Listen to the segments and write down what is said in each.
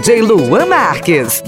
DJ Luan Marques.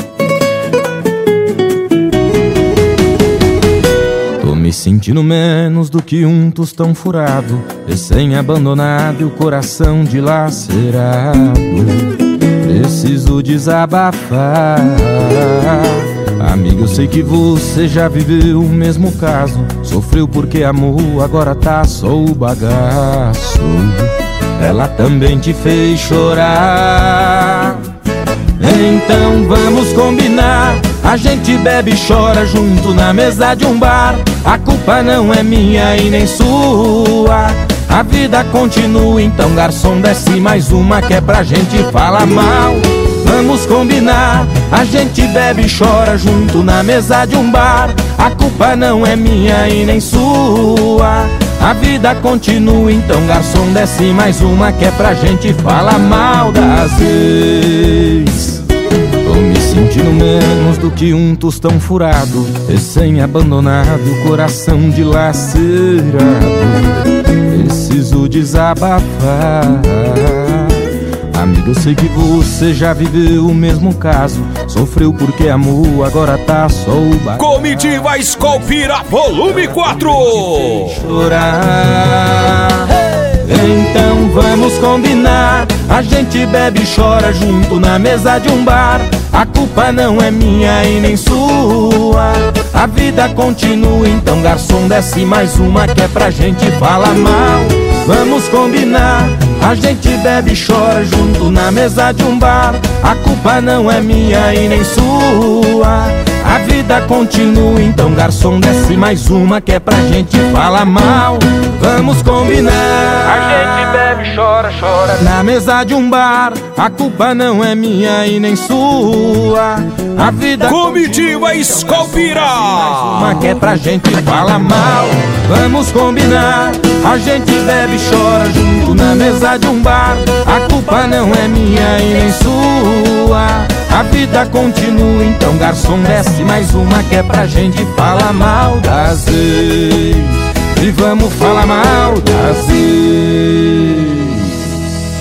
Tô me sentindo menos do que um tostão furado, recém-abandonado e o coração dilacerado. Preciso desabafar. Amigo, eu sei que você já viveu o mesmo caso. Sofreu porque amou, agora tá só o bagaço. Ela também te fez chorar. Então vamos combinar, a gente bebe e chora junto na mesa de um bar. A culpa não é minha e nem sua, a vida continua, então garçom desce mais uma que é pra gente falar mal. Vamos combinar, a gente bebe e chora junto na mesa de um bar. A culpa não é minha e nem sua, a vida continua, então garçom desce mais uma que é pra gente falar mal das ex. Tô me sentindo menos do que um tostão furado, recém-abandonado, coração dilacerado. Preciso desabafar. Amigo, eu sei que você já viveu o mesmo caso. Sofreu porque amou, agora tá só o bagaço. Comitiva Skol Pira Volume 4. Chorar. Então vamos combinar, a gente bebe e chora junto na mesa de um bar. A culpa não é minha e nem sua, a vida continua, então garçom desce mais uma que é pra gente falar mal. Vamos combinar, a gente bebe e chora junto na mesa de um bar. A culpa não é minha e nem sua, a vida continua, então garçom desce mais uma que é pra gente falar mal. Vamos combinar, a gente bebe e chora, chora na mesa de um bar. A culpa não é minha e nem sua, a vida Comitiva Skol Pira, uma que é pra gente falar mal. Vamos combinar, a gente bebe e chora junto na mesa de um bar. A culpa não é minha e nem sua, a vida continua, então garçom desce mais uma que é pra gente falar mal das ex. E vamos falar mal das ex.